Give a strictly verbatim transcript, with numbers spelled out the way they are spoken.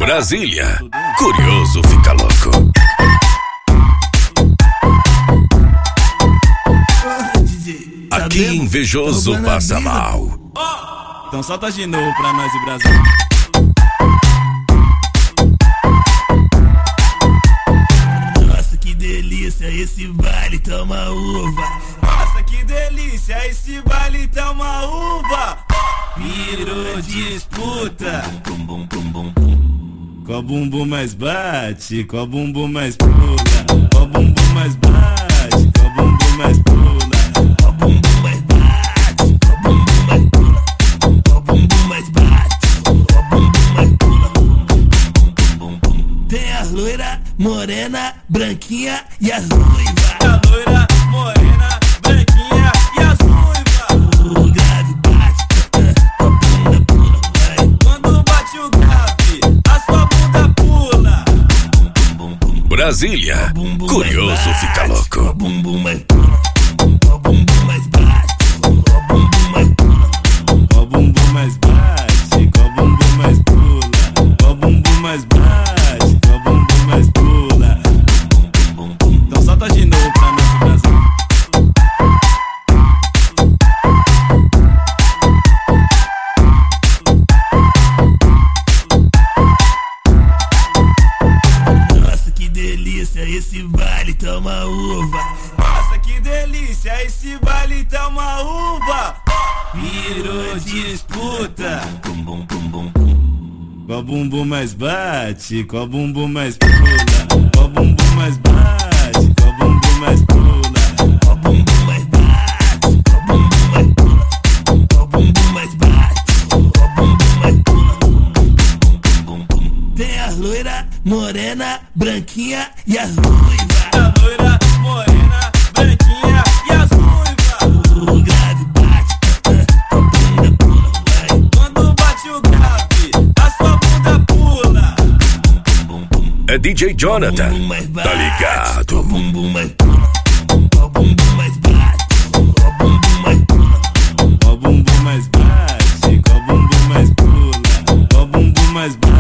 Brasília, curioso fica louco. Aqui invejoso passa mal. Então solta de novo pra nós e Brasil. Nossa, que delícia esse baile, toma uva. Nossa, que delícia esse baile, toma uva. Virou disputa. Bum, bum, bum, bum, bum. Qual bumbum mais bate, qual bumbum mais pula. Qual bumbum mais bate, qual bumbum mais pula. Qual bumbum mais bate, qual bumbum mais pula. Qual bumbum mais bate, qual bumbum mais pula. Tem a loira, morena, branquinha e as ruivas. A loira, morena, branquinha e as ruivas. O grave bate, a bunda pula, vai. Quando bate o grave, a sua bunda pula. Brasília, curioso fica louco. O bumbum mais pula, o bumbum mais bate, o bumbum mais pula. O bumbum mais bate, o bumbum mais pula. O bumbum mais bate, o bumbum mais pula. Então solta de novo pra nós do Brasil. Nossa, que delícia esse baile, toma uva. Nossa, que delícia esse baile, toma uva. Virou disputa. Bum, bum, bum, bum. Qual bumbum mais bate, qual bumbum mais pula. Qual bumbum mais bate, qual bumbum mais pula. Qual bumbum mais bate, qual bumbum mais pula. Qual bumbum mais bate, qual bumbum mais pula. Tem a loira, morena, branquinha e as ruivas. A loira, morena, branquinha e as ruivas. O grave bate, a bunda pula, vai. Quando bate o grave, a sua bunda pula. É D J Jonathan, tá ligado? O bumbum mais pula, o bumbum mais bate, o bumbum mais pula. O bumbum mais bate, o bumbum mais pula. O bumbum mais bate.